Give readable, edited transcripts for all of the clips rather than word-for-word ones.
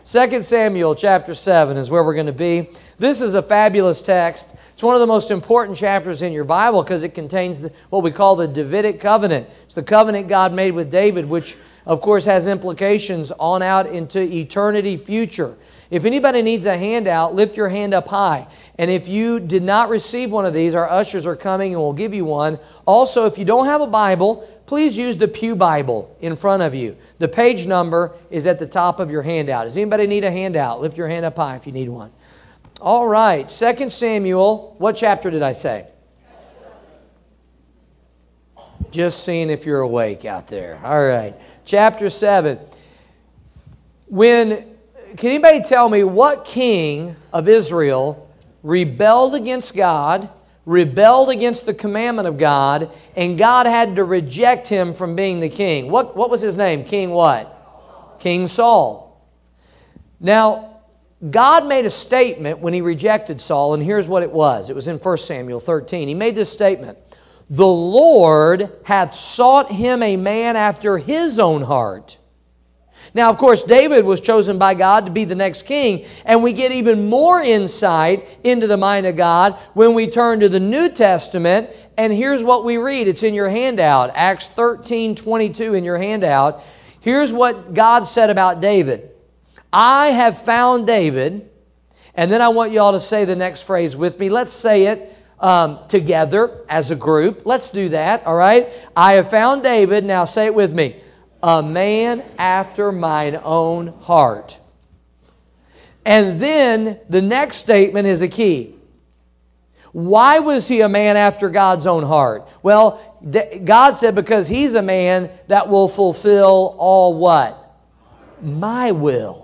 2 Samuel chapter 7 is where we're going to be. This is a fabulous text. It's one of the most important chapters in your Bible because it contains what we call the Davidic covenant. It's the covenant God made with David, which of course has implications on out into eternity future. If anybody needs a handout, lift your hand up high. And if you did not receive one of these, our ushers are coming and will give you one. Also, if you don't have a Bible, please use the Pew Bible in front of you. The page number is at the top of your handout. Does anybody need a handout? Lift your hand up high if you need one. All right, 2 Samuel, what chapter did I say? Just seeing if you're awake out there. All right, chapter 7. Can anybody tell me what king of Israel rebelled against God, rebelled against the commandment of God, and God had to reject him from being the king? What was his name? King what? King Saul. Now, God made a statement when He rejected Saul, and here's what it was. It was in 1 Samuel 13. He made this statement. The Lord hath sought him a man after His own heart. Now, of course, David was chosen by God to be the next king, and we get even more insight into the mind of God when we turn to the New Testament, and here's what we read. It's in your handout, Acts 13:22 in your handout. Here's what God said about David. I have found David, and then I want you all to say the next phrase with me. Let's say it together as a group. Let's do that, all right? I have found David, now say it with me, a man after mine own heart. And then the next statement is a key. Why was he a man after God's own heart? Well, God said because he's a man that will fulfill all what? My will.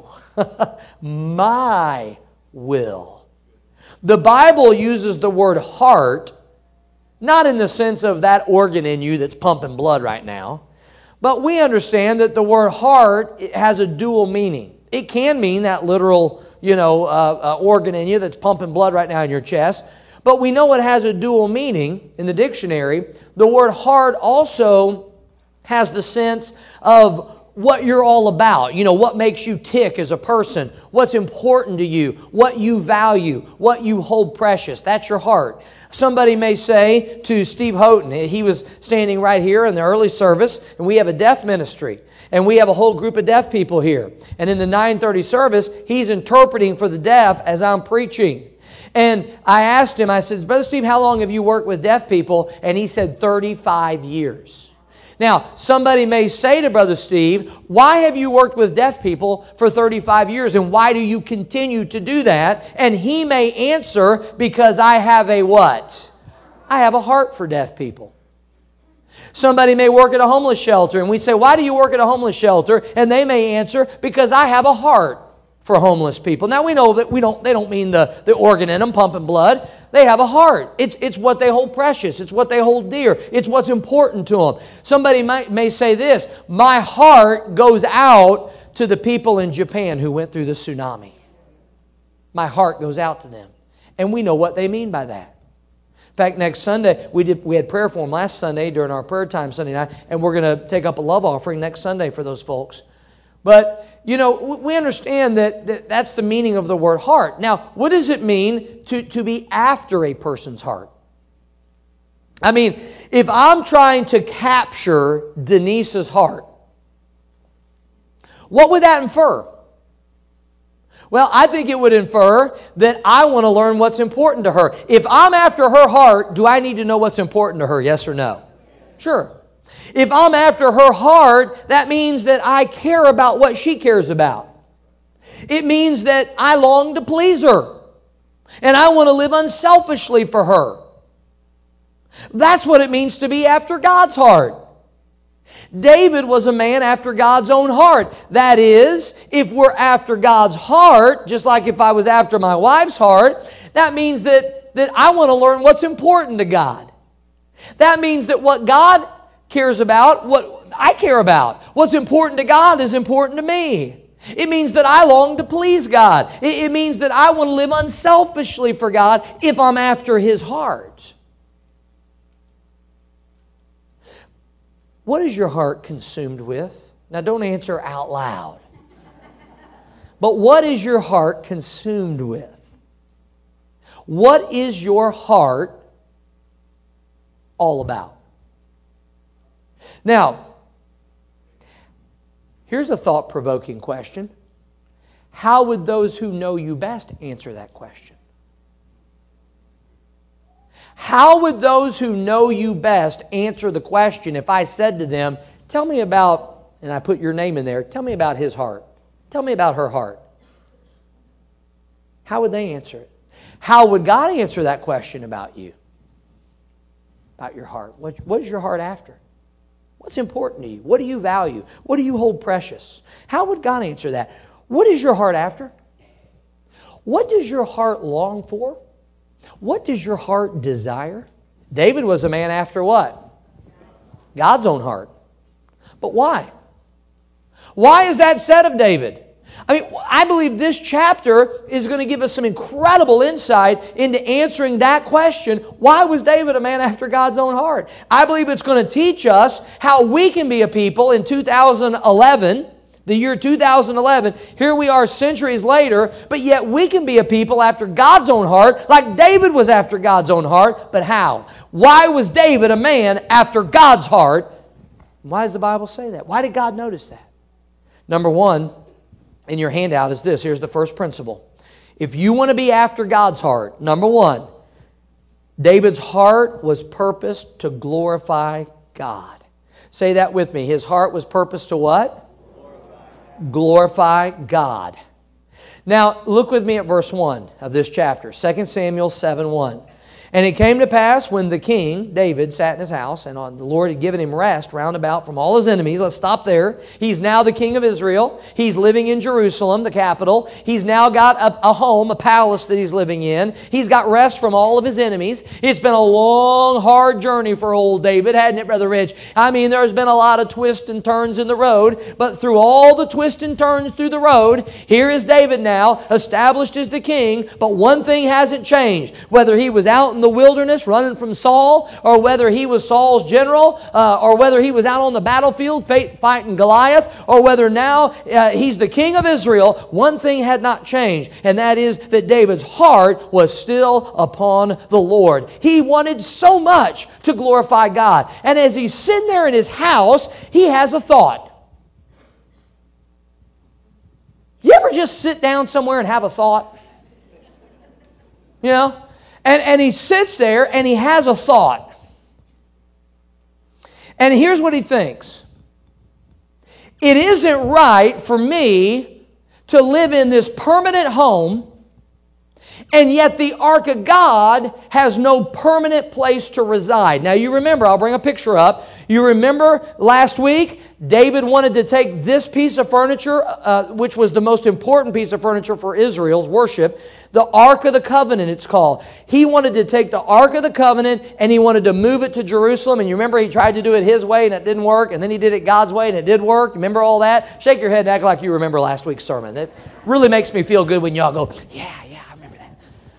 My will. The Bible uses the word heart, not in the sense of that organ in you that's pumping blood right now, but we understand that the word heart has a dual meaning. It can mean that literal, organ in you that's pumping blood right now in your chest, but we know it has a dual meaning in the dictionary. The word heart also has the sense of what you're all about, what makes you tick as a person, what's important to you, what you value, what you hold precious. That's your heart. Somebody may say to Steve Houghton, he was standing right here in the early service, and we have a deaf ministry, and we have a whole group of deaf people here. And in the 9:30 service, he's interpreting for the deaf as I'm preaching. And I asked him, I said, Brother Steve, how long have you worked with deaf people? And he said, 35 years. Now, somebody may say to Brother Steve, why have you worked with deaf people for 35 years and why do you continue to do that? And he may answer, because I have a what? I have a heart for deaf people. Somebody may work at a homeless shelter and we say, why do you work at a homeless shelter? And they may answer, because I have a heart for homeless people. Now we know that they don't mean the organ in them pumping blood. They have a heart. It's what they hold precious. It's what they hold dear. It's what's important to them. Somebody may say this, my heart goes out to the people in Japan who went through the tsunami. My heart goes out to them. And we know what they mean by that. In fact, next Sunday, we had prayer for them last Sunday during our prayer time Sunday night, and we're going to take up a love offering next Sunday for those folks. But we understand that that's the meaning of the word heart. Now, what does it mean to be after a person's heart? I mean, if I'm trying to capture Denise's heart, what would that infer? Well, I think it would infer that I want to learn what's important to her. If I'm after her heart, do I need to know what's important to her? Yes or no? Sure. If I'm after her heart, that means that I care about what she cares about. It means that I long to please her. And I want to live unselfishly for her. That's what it means to be after God's heart. David was a man after God's own heart. That is, if we're after God's heart, just like if I was after my wife's heart, that means that I want to learn what's important to God. That means that what God cares about, what I care about. What's important to God is important to me. It means that I long to please God. It means that I want to live unselfishly for God if I'm after His heart. What is your heart consumed with? Now don't answer out loud. But what is your heart consumed with? What is your heart all about? Now, here's a thought-provoking question. How would those who know you best answer that question? How would those who know you best answer the question if I said to them, tell me about, and I put your name in there, tell me about his heart. Tell me about her heart. How would they answer it? How would God answer that question about you? About your heart. What is your heart after? What's important to you? What do you value? What do you hold precious? How would God answer that? What is your heart after? What does your heart long for? What does your heart desire? David was a man after what? God's own heart. But why? Why is that said of David? I believe this chapter is going to give us some incredible insight into answering that question. Why was David a man after God's own heart? I believe it's going to teach us how we can be a people in 2011, the year 2011. Here we are centuries later, but yet we can be a people after God's own heart, like David was after God's own heart. But how? Why was David a man after God's heart? Why does the Bible say that? Why did God notice that? Number one, in your handout is this. Here's the first principle. If you want to be after God's heart, number one, David's heart was purposed to glorify God. Say that with me. His heart was purposed to what? Glorify God. Now, look with me at verse 1 of this chapter, 2 Samuel 7:1. And it came to pass when the king, David, sat in his house, and the Lord had given him rest round about from all his enemies. Let's stop there. He's now the king of Israel. He's living in Jerusalem, the capital. He's now got a home, a palace that he's living in. He's got rest from all of his enemies. It's been a long, hard journey for old David, hadn't it, Brother Rich? There's been a lot of twists and turns in the road, but through all the twists and turns through the road, here is David now, established as the king, but one thing hasn't changed. Whether he was out in the wilderness running from Saul, or whether he was Saul's general, or whether he was out on the battlefield fighting Goliath, or whether now he's the king of Israel, one thing had not changed, and that is that David's heart was still upon the Lord. He wanted so much to glorify God. And as he's sitting there in his house, he has a thought. You ever just sit down somewhere and have a thought? You know? And he sits there and he has a thought. And here's what he thinks. It isn't right for me to live in this permanent home, and yet the ark of God has no permanent place to reside. Now you remember, I'll bring a picture up. You remember last week, David wanted to take this piece of furniture, which was the most important piece of furniture for Israel's worship, the Ark of the Covenant, it's called. He wanted to take the Ark of the Covenant and he wanted to move it to Jerusalem. And you remember he tried to do it his way and it didn't work. And then he did it God's way and it did work. Remember all that? Shake your head and act like you remember last week's sermon. It really makes me feel good when y'all go, yeah, I remember that.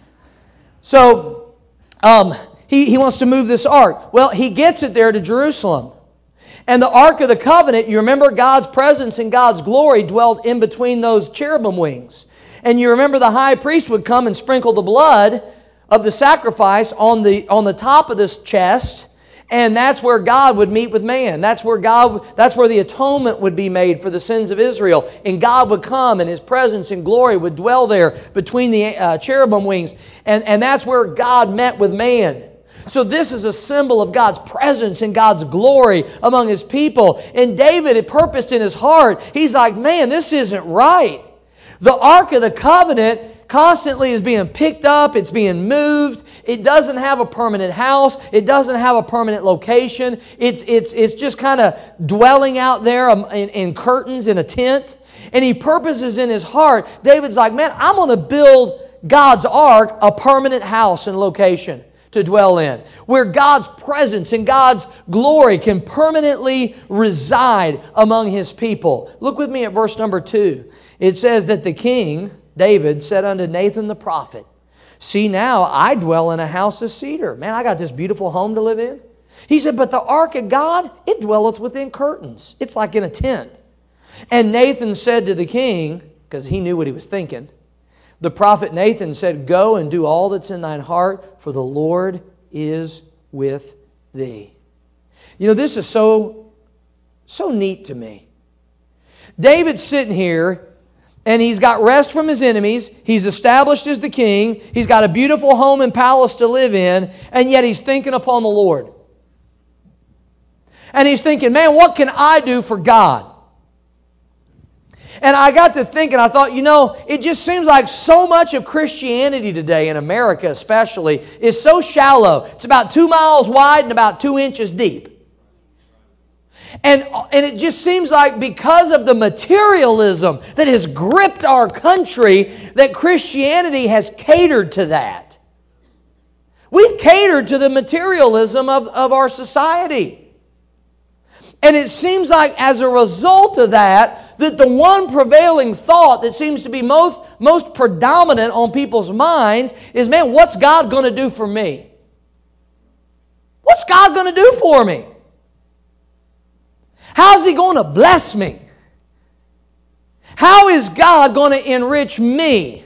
So, he wants to move this Ark. Well, he gets it there to Jerusalem. And the Ark of the Covenant, you remember God's presence and God's glory dwelt in between those cherubim wings. And you remember the high priest would come and sprinkle the blood of the sacrifice on the top of this chest, and that's where God would meet with man. That's where the atonement would be made for the sins of Israel. And God would come and His presence and glory would dwell there between the cherubim wings. And that's where God met with man. So this is a symbol of God's presence and God's glory among His people. And David had purposed in his heart, he's like, man, this isn't right. The Ark of the Covenant constantly is being picked up. It's being moved. It doesn't have a permanent house. It doesn't have a permanent location. It's just kind of dwelling out there in curtains in a tent. And he purposes in his heart, David's like, man, I'm going to build God's Ark a permanent house and location to dwell in, where God's presence and God's glory can permanently reside among His people. Look with me at verse number 2. It says that the king, David, said unto Nathan the prophet, see now, I dwell in a house of cedar. Man, I got this beautiful home to live in. He said, but the ark of God, it dwelleth within curtains. It's like in a tent. And Nathan said to the king, because he knew what he was thinking. The prophet Nathan said, "Go and do all that's in thine heart, for the Lord is with thee." You know, this is so neat to me. David's sitting here, and he's got rest from his enemies. He's established as the king. He's got a beautiful home and palace to live in, and yet he's thinking upon the Lord. And he's thinking, man, what can I do for God? And I got to thinking, I thought, you know, it just seems like so much of Christianity today, in America especially, is so shallow. It's about 2 miles wide and about 2 inches deep. And it just seems like because of the materialism that has gripped our country, that Christianity has catered to that. We've catered to the materialism of our society. And it seems like as a result of that the one prevailing thought that seems to be most predominant on people's minds is, man, what's God going to do for me? What's God going to do for me? How's He going to bless me? How is God going to enrich me?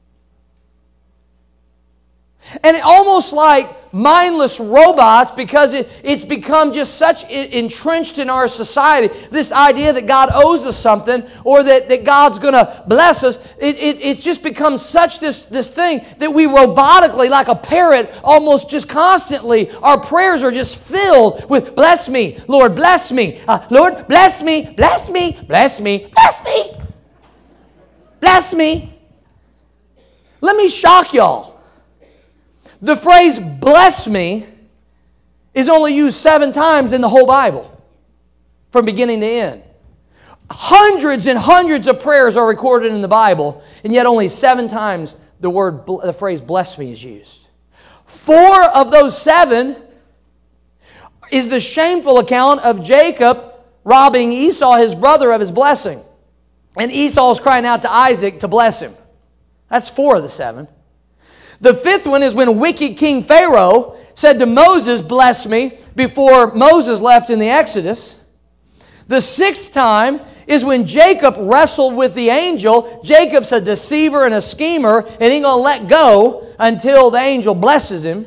And almost like mindless robots, because it's become just such entrenched in our society, this idea that God owes us something, or that God's going to bless us, it's just become such this thing that we robotically, like a parrot, almost just constantly, our prayers are just filled with, bless me, Lord, bless me, Lord, bless me, bless me, bless me, bless me, bless me. Let me shock y'all. The phrase, bless me, is only used 7 times in the whole Bible, from beginning to end. Hundreds and hundreds of prayers are recorded in the Bible, and yet only 7 times the phrase bless me is used. 4 of those 7 is the shameful account of Jacob robbing Esau, his brother, of his blessing. And Esau is crying out to Isaac to bless him. That's 4 of the 7. The 5th one is when wicked King Pharaoh said to Moses, bless me, before Moses left in the Exodus. The 6th time is when Jacob wrestled with the angel. Jacob's a deceiver and a schemer, and he ain't going to let go until the angel blesses him.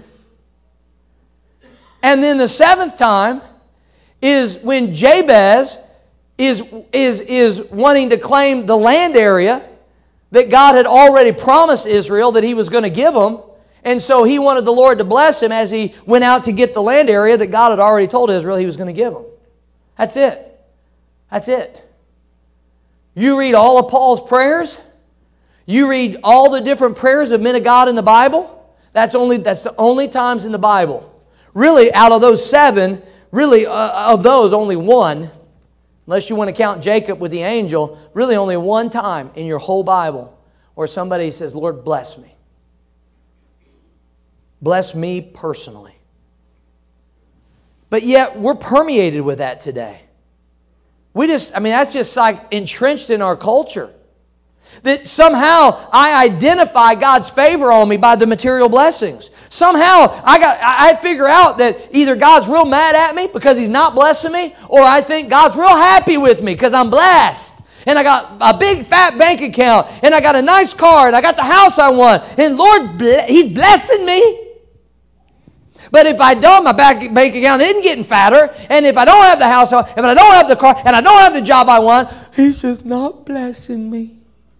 And then the 7th time is when Jabez is wanting to claim the land area that God had already promised Israel that He was going to give them. And so he wanted the Lord to bless him as he went out to get the land area that God had already told Israel He was going to give them. That's it. That's it. You read all of Paul's prayers. You read all the different prayers of men of God in the Bible. That's the only times in the Bible. Really, out of those 7, really of those, only 1, unless you want to count Jacob with the angel, really only 1 time in your whole Bible where somebody says, Lord, bless me. Bless me personally. But yet, we're permeated with that today. That's just like entrenched in our culture. That somehow I identify God's favor on me by the material blessings. Somehow I figure out that either God's real mad at me because He's not blessing me, or I think God's real happy with me because I'm blessed. And I got a big fat bank account, and I got a nice car, and I got the house I want, and Lord, He's blessing me. But if I don't, my bank account isn't getting fatter, and if I don't have the house I want, if I don't have the car, and I don't have the job I want, He's just not blessing me.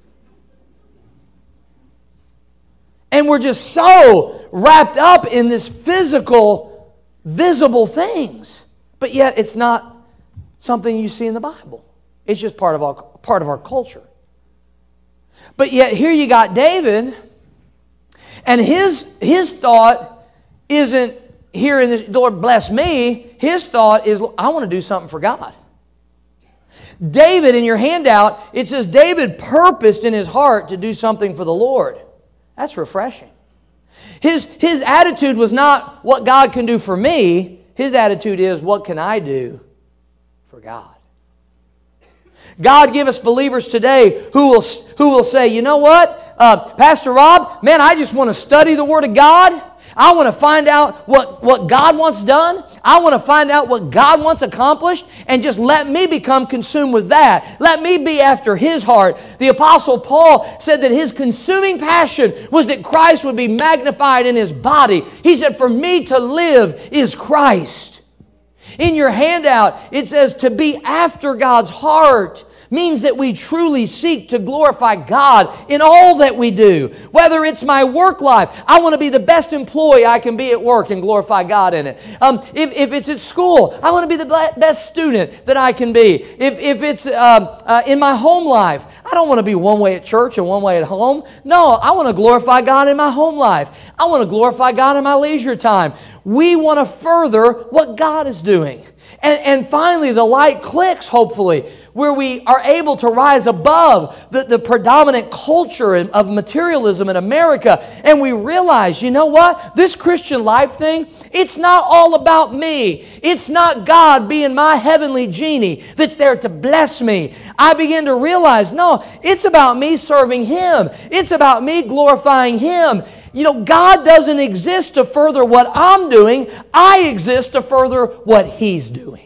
And we're just so wrapped up in this physical, visible things. But yet it's not something you see in the Bible. It's just part of our culture. But yet here you got David, and his thought isn't hearing this, Lord bless me. His thought is, I want to do something for God. David, in your handout, it says David purposed in his heart to do something for the Lord. That's refreshing. His attitude was not what God can do for me. His attitude is, what can I do for God? God give us believers today who will say, you know what, Pastor Rob, man, I just want to study the Word of God. I want to find out what God wants done. I want to find out what God wants accomplished, and just let me become consumed with that. Let me be after His heart. The Apostle Paul said that his consuming passion was that Christ would be magnified in his body. He said, for me to live is Christ. In your handout, it says to be after God's heart means that we truly seek to glorify God in all that we do. Whether it's my work life, I want to be the best employee I can be at work and glorify God in it. If it's at school, I want to be the best student that I can be. If it's in my home life, I don't want to be one way at church and one way at home. No, I want to glorify God in my home life. I want to glorify God in my leisure time. We want to further what God is doing. And finally, the light clicks, hopefully, where we are able to rise above the predominant culture of materialism in America. And we realize, you know what? This Christian life thing, it's not all about me. It's not God being my heavenly genie that's there to bless me. I begin to realize, no, it's about me serving Him. It's about me glorifying Him. You know, God doesn't exist to further what I'm doing. I exist to further what He's doing.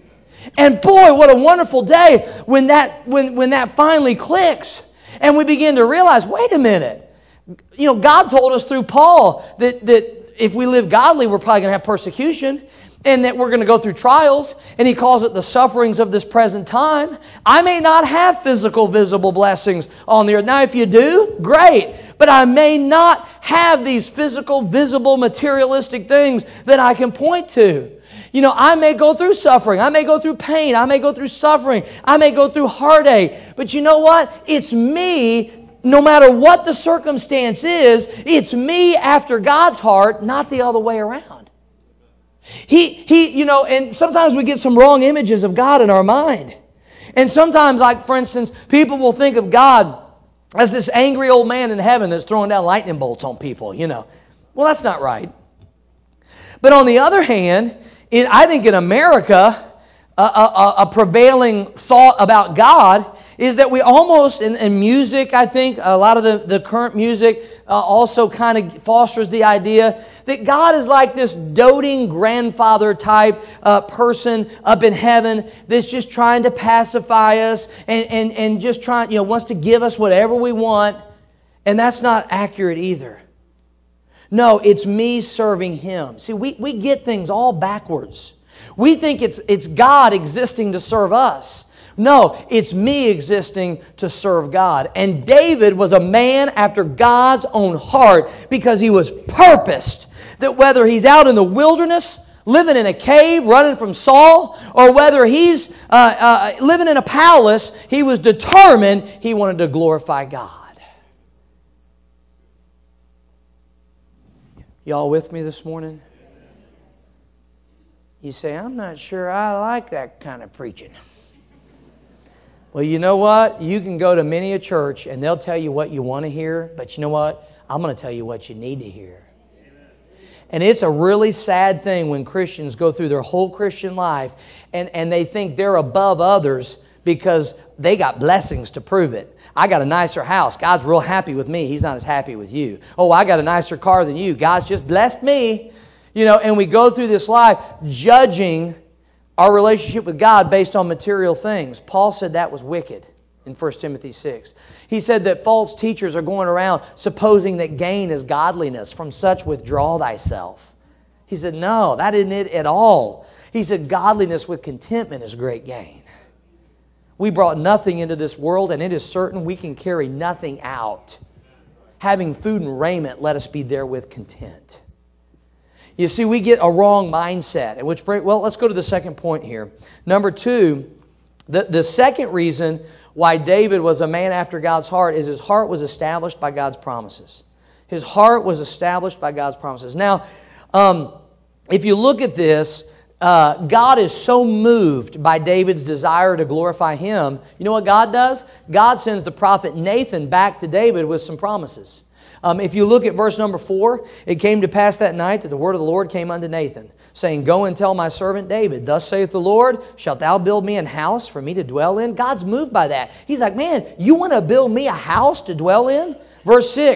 And boy, what a wonderful day when that finally clicks. And we begin to realize, wait a minute. You know, God told us through Paul that if we live godly, we're probably going to have persecution. And that we're going to go through trials. And He calls it the sufferings of this present time. I may not have physical, visible blessings on the earth. Now, if you do, great. But I may not have these physical, visible, materialistic things that I can point to. You know, I may go through suffering. I may go through pain. I may go through suffering. I may go through heartache. But you know what? It's me, no matter what the circumstance is, it's me after God's heart, not the other way around. You know, and sometimes we get some wrong images of God in our mind. And sometimes, like for instance, people will think of God as this angry old man in heaven that's throwing down lightning bolts on people, you know. Well, that's not right. But on the other hand, I think in America, a prevailing thought about God is that we almost, in music, I think, a lot of the current music also kind of fosters the idea that God is like this doting grandfather type person up in heaven that's just trying to pacify us and just trying, you know, wants to give us whatever we want. And that's not accurate either. No, it's me serving Him. See, we get things all backwards. We think it's God existing to serve us. No, it's me existing to serve God. And David was a man after God's own heart because he was purposed that whether he's out in the wilderness, living in a cave, running from Saul, or whether he's living in a palace, he was determined he wanted to glorify God. Y'all with me this morning? You say, I'm not sure I like that kind of preaching. Well, you know what? You can go to many a church and they'll tell you what you want to hear, but you know what? I'm going to tell you what you need to hear. And it's a really sad thing when Christians go through their whole Christian life and they think they're above others because they got blessings to prove it. I got a nicer house. God's real happy with me. He's not as happy with you. Oh, I got a nicer car than you. God's just blessed me. You know, and we go through this life judging our relationship with God based on material things. Paul said that was wicked in 1 Timothy 6. He said that false teachers are going around supposing that gain is godliness. From such withdraw thyself. He said, no, that isn't it at all. He said godliness with contentment is great gain. We brought nothing into this world, and it is certain we can carry nothing out. Having food and raiment, let us be therewith content. You see, we get a wrong mindset. Well, let's go to the second point here. Number two, the second reason why David was a man after God's heart is his heart was established by God's promises. His heart was established by God's promises. Now, if you look at this, God is so moved by David's desire to glorify Him. You know what God does? God sends the prophet Nathan back to David with some promises. If you look at verse number 4, it came to pass that night that the word of the Lord came unto Nathan, saying, Go and tell my servant David, Thus saith the Lord, Shalt thou build me an house for me to dwell in? God's moved by that. He's like, man, you want to build me a house to dwell in? Verse 6,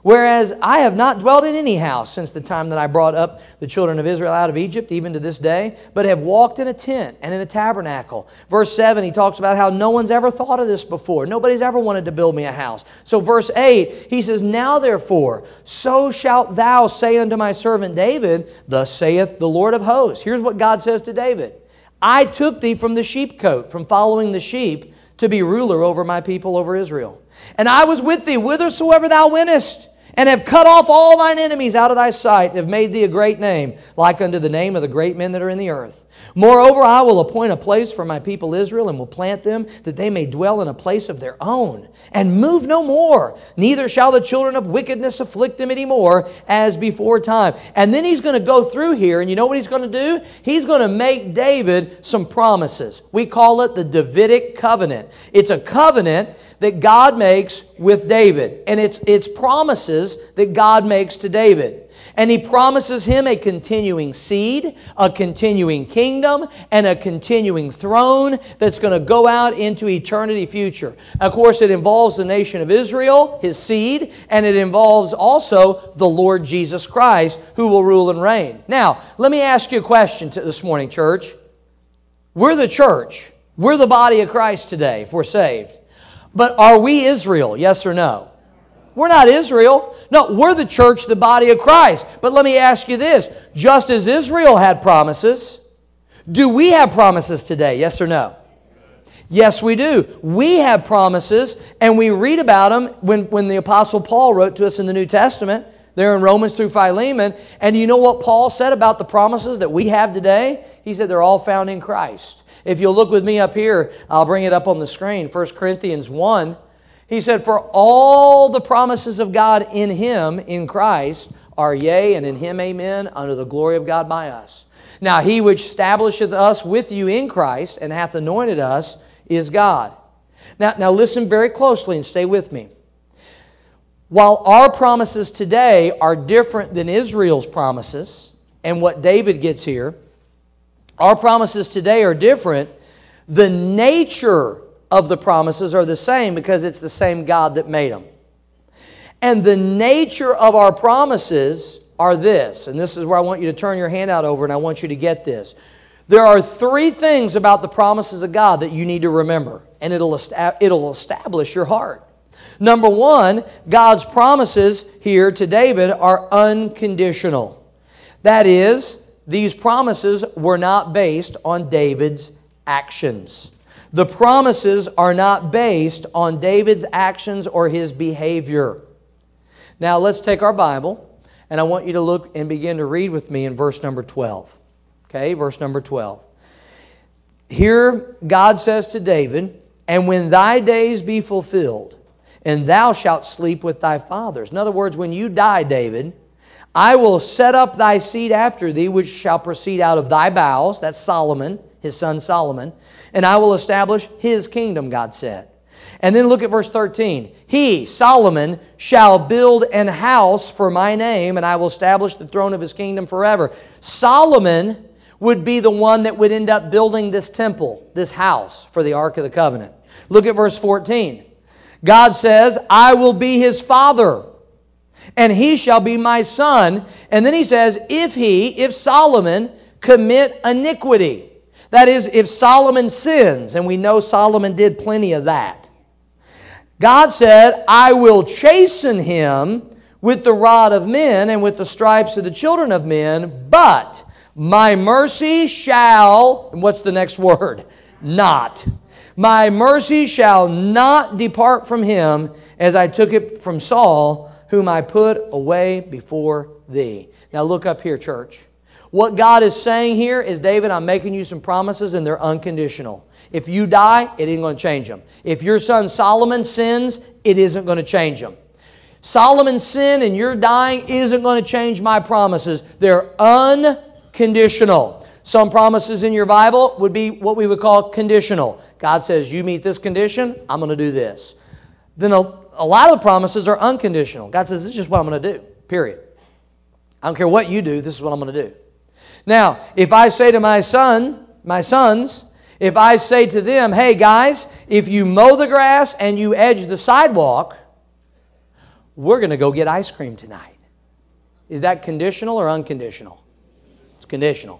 Whereas I have not dwelt in any house since the time that I brought up the children of Israel out of Egypt, even to this day, but have walked in a tent and in a tabernacle. Verse 7, he talks about how no one's ever thought of this before. Nobody's ever wanted to build me a house. So verse 8, he says, now therefore, so shalt thou say unto my servant David, thus saith the Lord of hosts. Here's what God says to David. I took thee from the sheepcote, from following the sheep, to be ruler over my people, over Israel. And I was with thee whithersoever thou wentest, and have cut off all thine enemies out of thy sight, and have made thee a great name, like unto the name of the great men that are in the earth. Moreover, I will appoint a place for my people Israel, and will plant them, that they may dwell in a place of their own, and move no more. Neither shall the children of wickedness afflict them any more, as before time. And then he's going to go through here, and you know what he's going to do? He's going to make David some promises. We call it the Davidic covenant. It's a covenant that God makes with David. And it's promises that God makes to David. And He promises him a continuing seed, a continuing kingdom, and a continuing throne that's going to go out into eternity future. Of course, it involves the nation of Israel, His seed, and it involves also the Lord Jesus Christ, who will rule and reign. Now, let me ask you a question this morning, church. We're the church. We're the body of Christ today, if we're saved. But are we Israel? Yes or no? We're not Israel. No, we're the church, the body of Christ. But let me ask you this. Just as Israel had promises, do we have promises today? Yes or no? Yes, we do. We have promises, and we read about them when the Apostle Paul wrote to us in the New Testament, there in Romans through Philemon. And you know what Paul said about the promises that we have today? He said they're all found in Christ. If you'll look with me up here, I'll bring it up on the screen. 1 Corinthians 1. He said, for all the promises of God in Him, in Christ, are yea, and in Him amen, unto the glory of God by us. Now He which establisheth us with you in Christ, and hath anointed us, is God. Now listen very closely and stay with me. While our promises today are different than Israel's promises, and what David gets here, our promises today are different. The nature of the promises are the same because it's the same God that made them. And the nature of our promises are this, and this is where I want you to turn your handout over and I want you to get this. There are three things about the promises of God that you need to remember, and it'll establish your heart. Number one, God's promises here to David are unconditional. That is, these promises were not based on David's actions. The promises are not based on David's actions or his behavior. Now let's take our Bible, and I want you to look and begin to read with me in verse number 12. Okay, verse number 12. Here God says to David, and when thy days be fulfilled, and thou shalt sleep with thy fathers. In other words, when you die, David, I will set up thy seed after thee, which shall proceed out of thy bowels. That's Solomon, his son Solomon. And I will establish his kingdom, God said. And then look at verse 13. He, Solomon, shall build an house for my name, and I will establish the throne of his kingdom forever. Solomon would be the one that would end up building this temple, this house for the Ark of the Covenant. Look at verse 14. God says, I will be his father, and he shall be my son. And then he says, if Solomon commit iniquity, that is, if Solomon sins, and we know Solomon did plenty of that, God said, I will chasten him with the rod of men and with the stripes of the children of men, but my mercy shall, and what's the next word? Not. My mercy shall not depart from him, as I took it from Saul, whom I put away before thee. Now look up here, church. What God is saying here is, David, I'm making you some promises, and they're unconditional. If you die, it ain't going to change them. If your son Solomon sins, it isn't going to change them. Solomon's sin and your dying isn't going to change my promises. They're unconditional. Some promises in your Bible would be what we would call conditional. God says, you meet this condition, I'm going to do this. Then a lot of the promises are unconditional. God says, this is just what I'm going to do, period. I don't care what you do, this is what I'm going to do. Now, if I say to my sons, if I say to them, hey guys, if you mow the grass and you edge the sidewalk, we're going to go get ice cream tonight. Is that conditional or unconditional? It's conditional.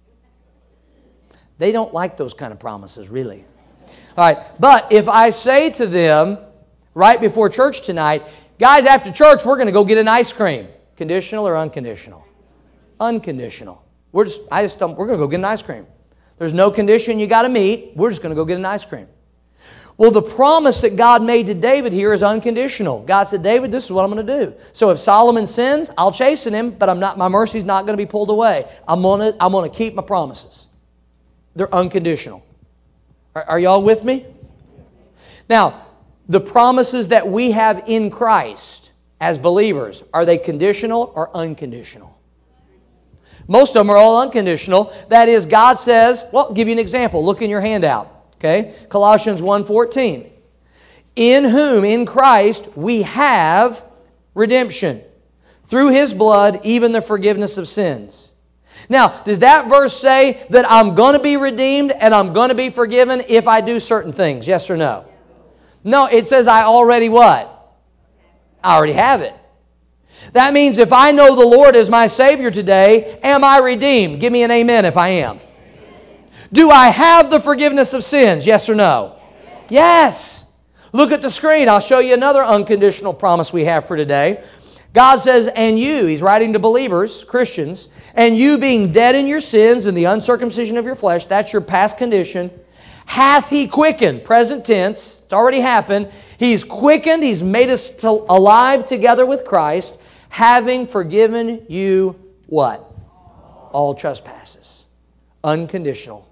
They don't like those kind of promises, really. All right, but if I say to them right before church tonight, guys, after church, we're going to go get an ice cream. Conditional or unconditional? Unconditional. We're going to go get an ice cream. There's no condition you got to meet. We're just going to go get an ice cream. Well, the promise that God made to David here is unconditional. God said, David, this is what I'm going to do. So if Solomon sins, I'll chasten him, but my mercy's not going to be pulled away. I'm going to keep my promises. They're unconditional. Are y'all with me? Now, the promises that we have in Christ as believers, are they conditional or unconditional? Most of them are all unconditional. That is, God says, well, I'll give you an example. Look in your handout. Okay? Colossians 1:14. In whom, in Christ, we have redemption. Through His blood, even the forgiveness of sins. Now, does that verse say that I'm going to be redeemed and I'm going to be forgiven if I do certain things? Yes or no? No, it says I already what? I already have it. That means if I know the Lord as my Savior today, am I redeemed? Give me an amen if I am. Do I have the forgiveness of sins? Yes or no? Yes. Look at the screen. I'll show you another unconditional promise we have for today. God says, and you, He's writing to believers, Christians, and you being dead in your sins and the uncircumcision of your flesh, that's your past condition, hath He quickened, present tense, it's already happened. He's quickened, He's made us alive together with Christ, having forgiven you what? All trespasses. Unconditional.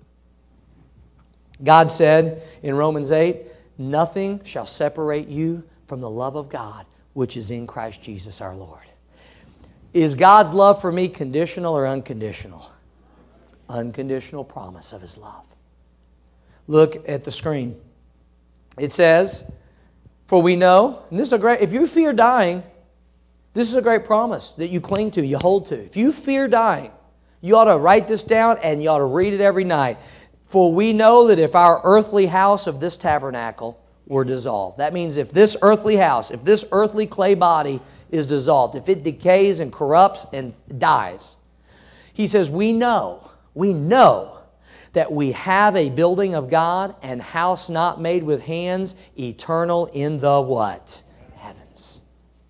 God said in Romans 8, nothing shall separate you from the love of God, which is in Christ Jesus our Lord. Is God's love for me conditional or unconditional? Unconditional promise of His love. Look at the screen. It says, for we know, and this is a great, if you fear dying, this is a great promise that you cling to, you hold to. If you fear dying, you ought to write this down and you ought to read it every night. For we know that if our earthly house of this tabernacle were dissolved. That means if this earthly house, if this earthly clay body is dissolved, if it decays and corrupts and dies, He says, we know that we have a building of God and house not made with hands, eternal in the what? Heavens.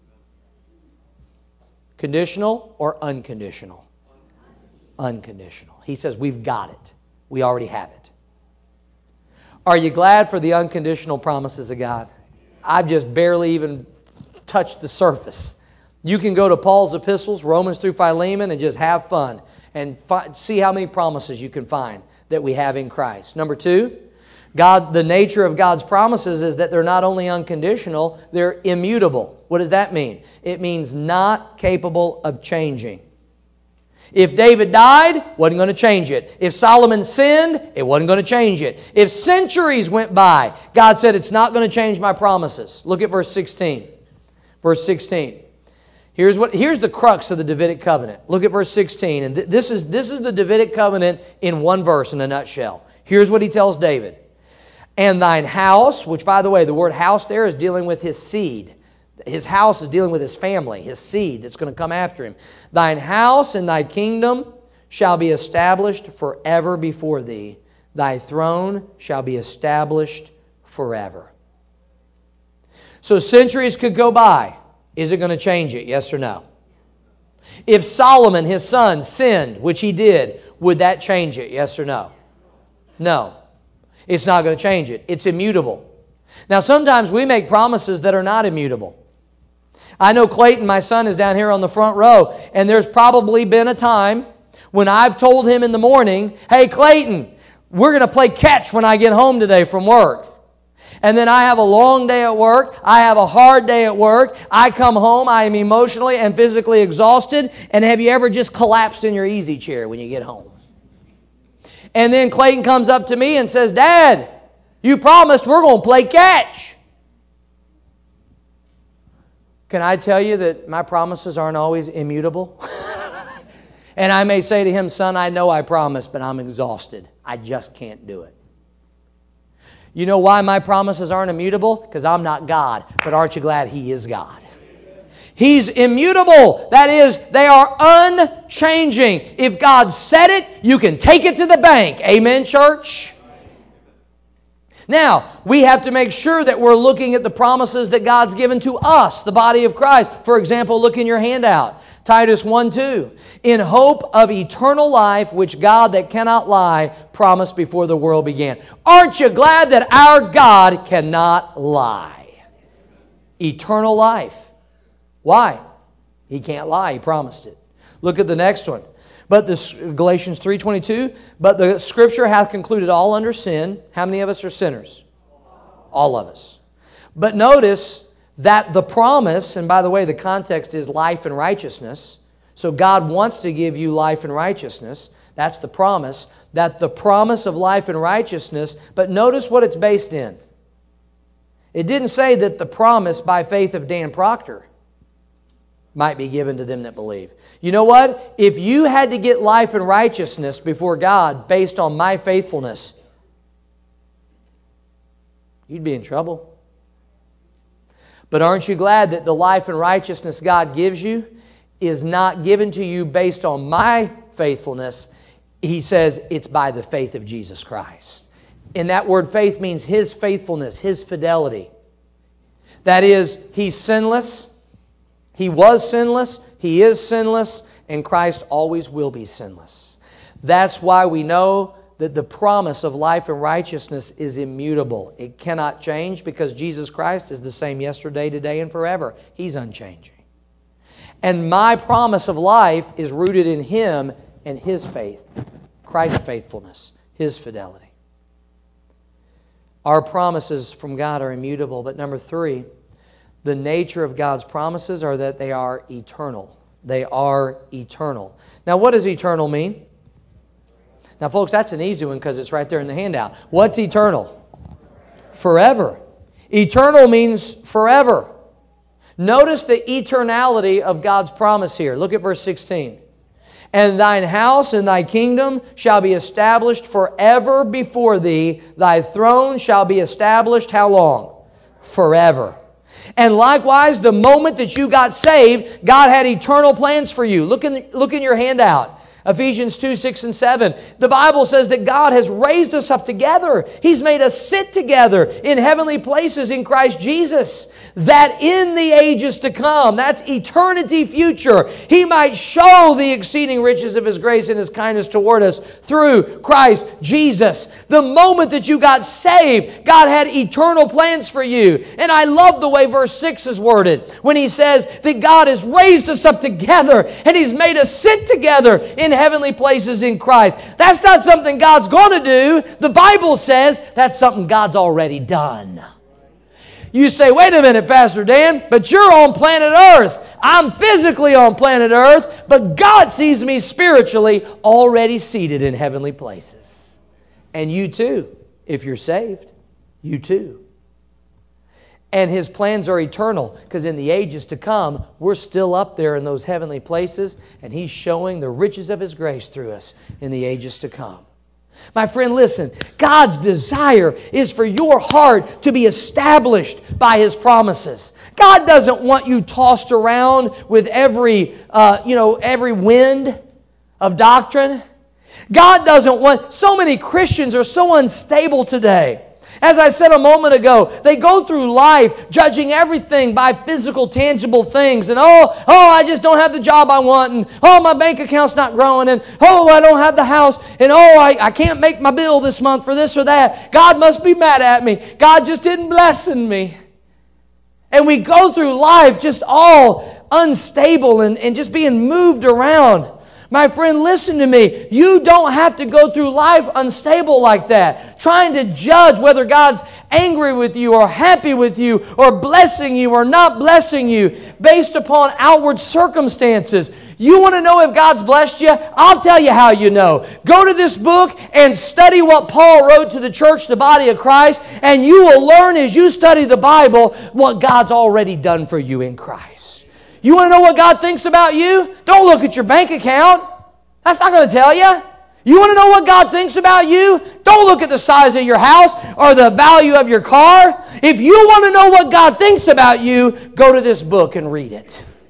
Conditional or unconditional? Unconditional. He says we've got it. We already have it. Are you glad for the unconditional promises of God? I've just barely even touched the surface. You can go to Paul's epistles, Romans through Philemon, and just have fun and see how many promises you can find that we have in Christ. Number two, the nature of God's promises is that they're not only unconditional, they're immutable. What does that mean? It means not capable of changing. If David died, wasn't going to change it. If Solomon sinned, it wasn't going to change it. If centuries went by, God said, it's not going to change my promises. Look at verse 16. Verse 16. Here's the crux of the Davidic covenant. Look at verse 16. And this is the Davidic covenant in one verse in a nutshell. Here's what he tells David. And thine house, which by the way, the word house there is dealing with his seed. His house is dealing with his family, his seed that's going to come after him. Thine house and thy kingdom shall be established forever before thee. Thy throne shall be established forever. So centuries could go by. Is it going to change it? Yes or no? If Solomon, his son, sinned, which he did, would that change it? Yes or no? No. It's not going to change it. It's immutable. Now sometimes we make promises that are not immutable. I know Clayton, my son, is down here on the front row, and there's probably been a time when I've told him in the morning, hey Clayton, we're going to play catch when I get home today from work. And then I have a long day at work. I have a hard day at work. I come home. I am emotionally and physically exhausted. And have you ever just collapsed in your easy chair when you get home? And then Clayton comes up to me and says, Dad, you promised we're going to play catch. Can I tell you that my promises aren't always immutable? And I may say to him, son, I know I promised, but I'm exhausted. I just can't do it. You know why my promises aren't immutable? Because I'm not God. But aren't you glad He is God? He's immutable. That is, they are unchanging. If God said it, you can take it to the bank. Amen, church? Now, we have to make sure that we're looking at the promises that God's given to us, the body of Christ. For example, look in your handout. Titus 1:2. In hope of eternal life, which God that cannot lie promised before the world began. Aren't you glad that our God cannot lie? Eternal life. Why? He can't lie. He promised it. Look at the next one. But Galatians 3:22, but the Scripture hath concluded all under sin. How many of us are sinners? All of us. But notice that the promise, and by the way, the context is life and righteousness. So God wants to give you life and righteousness. That's the promise. That the promise of life and righteousness, but notice what it's based in. It didn't say that the promise by faith of Dan Proctor might be given to them that believe. You know what? If you had to get life and righteousness before God based on my faithfulness, you'd be in trouble. But aren't you glad that the life and righteousness God gives you is not given to you based on my faithfulness? He says it's by the faith of Jesus Christ. And that word faith means His faithfulness, His fidelity. That is, He's sinless. He was sinless, He is sinless, and Christ always will be sinless. That's why we know that the promise of life and righteousness is immutable. It cannot change because Jesus Christ is the same yesterday, today, and forever. He's unchanging. And my promise of life is rooted in Him and His faith, Christ's faithfulness, His fidelity. Our promises from God are immutable. But number 3, the nature of God's promises are that they are eternal. They are eternal. Now, what does eternal mean? Now, folks, that's an easy one because it's right there in the handout. What's eternal? Forever. Eternal means forever. Notice the eternality of God's promise here. Look at verse 16. And thine house and thy kingdom shall be established forever before thee. Thy throne shall be established how long? Forever. And likewise, the moment that you got saved, God had eternal plans for you. Look in your handout. Ephesians 2, 6, and 7. The Bible says that God has raised us up together. He's made us sit together in heavenly places in Christ Jesus, that in the ages to come, that's eternity future, He might show the exceeding riches of His grace and His kindness toward us through Christ Jesus. The moment that you got saved, God had eternal plans for you. And I love the way verse 6 is worded when He says that God has raised us up together and He's made us sit together in heavenly places in Christ. That's not something God's going to do. The Bible says that's something God's already done. You say, wait a minute, Pastor Dan, but you're on planet Earth. I'm physically on planet Earth, but God sees me spiritually already seated in heavenly places. And you too, if you're saved, you too. And His plans are eternal because in the ages to come, we're still up there in those heavenly places, and He's showing the riches of His grace through us in the ages to come. My friend, listen, God's desire is for your heart to be established by His promises. God doesn't want you tossed around with every wind of doctrine. God doesn't want... So many Christians are so unstable today. As I said a moment ago, they go through life judging everything by physical, tangible things. And I just don't have the job I want. And my bank account's not growing. And I don't have the house. And I can't make my bill this month for this or that. God must be mad at me. God just isn't blessing me. And we go through life just all unstable and just being moved around. My friend, listen to me. You don't have to go through life unstable like that, trying to judge whether God's angry with you or happy with you or blessing you or not blessing you based upon outward circumstances. You want to know if God's blessed you? I'll tell you how you know. Go to this book and study what Paul wrote to the church, the body of Christ, and you will learn as you study the Bible what God's already done for you in Christ. You want to know what God thinks about you? Don't look at your bank account. That's not going to tell you. You want to know what God thinks about you? Don't look at the size of your house or the value of your car. If you want to know what God thinks about you, go to this book and read it.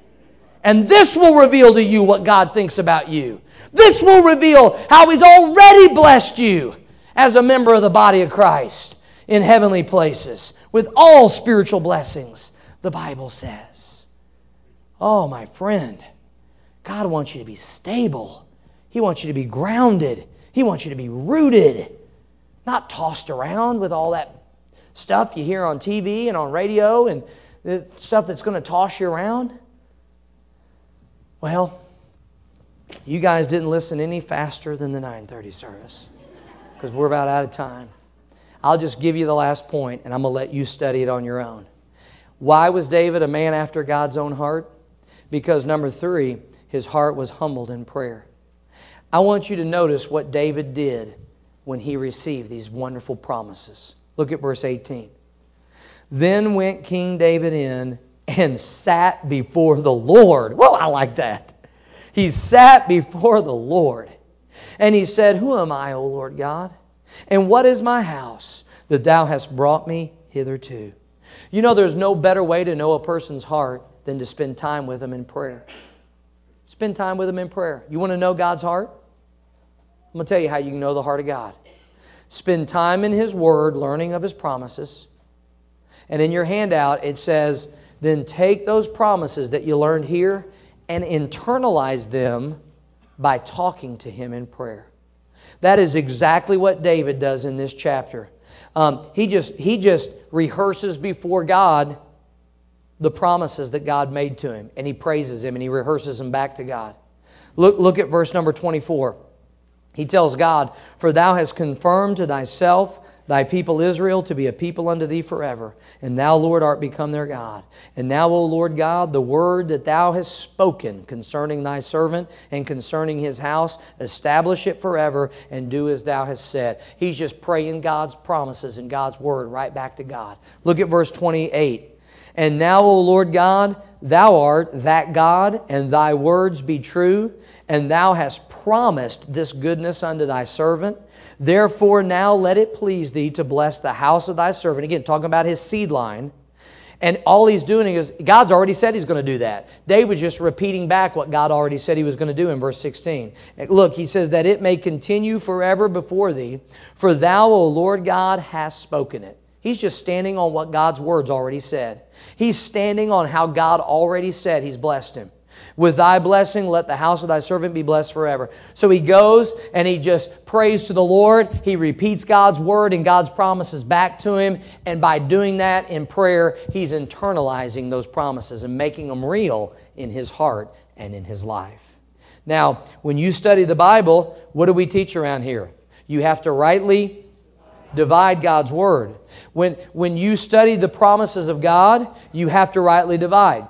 And this will reveal to you what God thinks about you. This will reveal how He's already blessed you as a member of the body of Christ in heavenly places with all spiritual blessings, the Bible says. Oh, my friend, God wants you to be stable. He wants you to be grounded. He wants you to be rooted, not tossed around with all that stuff you hear on TV and on radio and the stuff that's going to toss you around. Well, you guys didn't listen any faster than the 9:30 service because we're about out of time. I'll just give you the last point and I'm going to let you study it on your own. Why was David a man after God's own heart? Because number 3, his heart was humbled in prayer. I want you to notice what David did when he received these wonderful promises. Look at verse 18. Then went King David in and sat before the Lord. Well, I like that. He sat before the Lord. And he said, Who am I, O Lord God? And what is my house that Thou hast brought me hitherto? You know, there's no better way to know a person's heart than to spend time with them in prayer. Spend time with them in prayer. You want to know God's heart? I'm going to tell you how you can know the heart of God. Spend time in His Word, learning of His promises. And in your handout, it says, then take those promises that you learned here and internalize them by talking to Him in prayer. That is exactly what David does in this chapter. He just rehearses before God the promises that God made to him. And he praises Him and he rehearses them back to God. Look at verse number 24. He tells God, For Thou hast confirmed to Thyself Thy people Israel to be a people unto Thee forever. And Thou, Lord, art become their God. And now, O Lord God, the word that Thou hast spoken concerning Thy servant and concerning his house, establish it forever and do as Thou hast said. He's just praying God's promises and God's word right back to God. Look at verse 28. And now, O Lord God, Thou art that God, and Thy words be true, and Thou hast promised this goodness unto Thy servant. Therefore now let it please Thee to bless the house of Thy servant. Again, talking about his seed line. And all he's doing is, God's already said He's going to do that. David's just repeating back what God already said He was going to do in verse 16. Look, he says, that it may continue forever before Thee, for Thou, O Lord God, hast spoken it. He's just standing on what God's word's already said. He's standing on how God already said He's blessed him. With Thy blessing, let the house of Thy servant be blessed forever. So he goes and he just prays to the Lord. He repeats God's word and God's promises back to him. And by doing that in prayer, he's internalizing those promises and making them real in his heart and in his life. Now, when you study the Bible, what do we teach around here? You have to rightly divide God's word. When you study the promises of God, you have to rightly divide.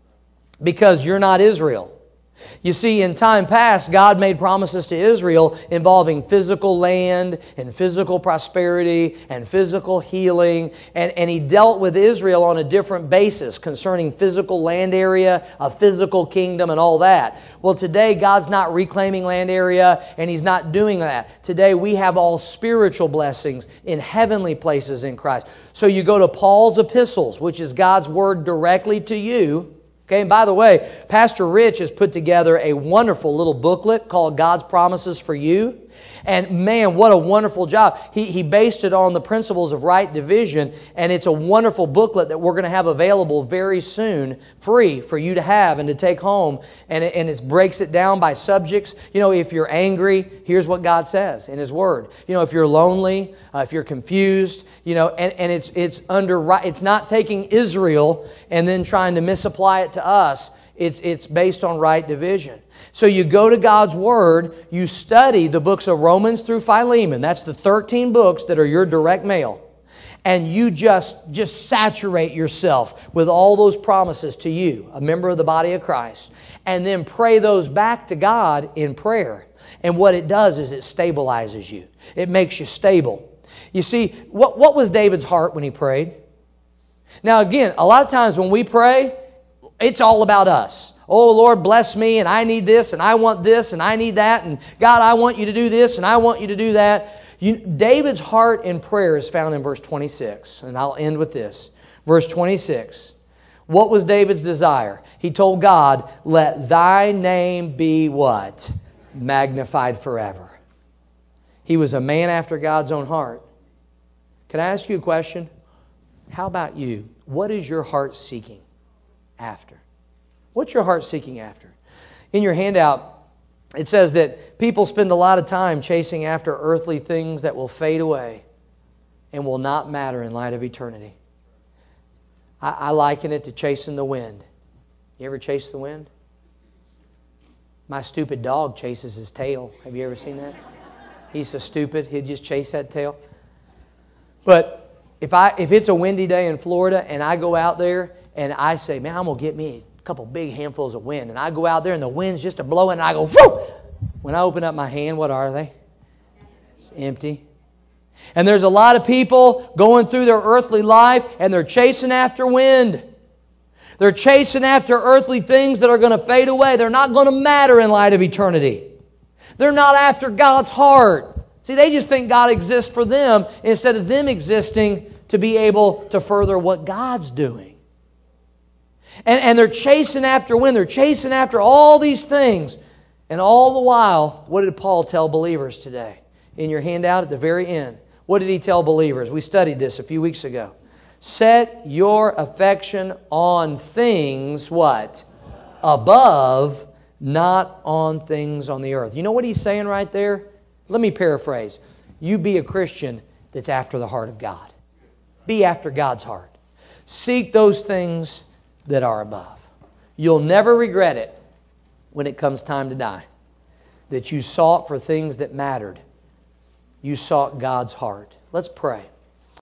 Because you're not Israel. You see, in time past, God made promises to Israel involving physical land and physical prosperity and physical healing. And He dealt with Israel on a different basis concerning physical land area, a physical kingdom, and all that. Well, today, God's not reclaiming land area, and He's not doing that. Today, we have all spiritual blessings in heavenly places in Christ. So you go to Paul's epistles, which is God's word directly to you. Okay, and by the way, Pastor Rich has put together a wonderful little booklet called God's Promises for You. And man, what a wonderful job. He based it on the principles of right division, and it's a wonderful booklet that we're going to have available very soon, free for you to have and to take home. And it breaks it down by subjects. You know, if you're angry, here's what God says in His Word. You know, if you're lonely, if you're confused, you know, and it's not taking Israel and then trying to misapply it to us. It's based on right division. So you go to God's Word, you study the books of Romans through Philemon. That's the 13 books that are your direct mail. And you just saturate yourself with all those promises to you, a member of the body of Christ. And then pray those back to God in prayer. And what it does is it stabilizes you. It makes you stable. You see, what was David's heart when he prayed? Now again, a lot of times when we pray, it's all about us. Oh, Lord, bless me, and I need this, and I want this, and I need that, and God, I want you to do this, and I want you to do that. David's heart in prayer is found in verse 26, and I'll end with this. Verse 26, What was David's desire? He told God, let thy name be what? Magnified forever. He was a man after God's own heart. Can I ask you a question? How about you? What is your heart seeking after? What's your heart seeking after? In your handout, it says that people spend a lot of time chasing after earthly things that will fade away and will not matter in light of eternity. I liken it to chasing the wind. You ever chase the wind? My stupid dog chases his tail. Have you ever seen that? He's so stupid, he'd just chase that tail. But if it's a windy day in Florida and I go out there and I say, man, I'm going to get me a couple big handfuls of wind. And I go out there and the wind's just blowing and I go, whoo! When I open up my hand, what are they? It's empty. And there's a lot of people going through their earthly life and they're chasing after wind. They're chasing after earthly things that are going to fade away. They're not going to matter in light of eternity. They're not after God's heart. See, they just think God exists for them instead of them existing to be able to further what God's doing. And they're chasing after wind. They're chasing after all these things. And all the while, what did Paul tell believers today? In your handout at the very end, what did he tell believers? We studied this a few weeks ago. Set your affection on things, what? Above, not on things on the earth. You know what he's saying right there? Let me paraphrase. You be a Christian that's after the heart of God. Be after God's heart. Seek those things that are above. You'll never regret it when it comes time to die. That you sought for things that mattered. You sought God's heart. Let's pray.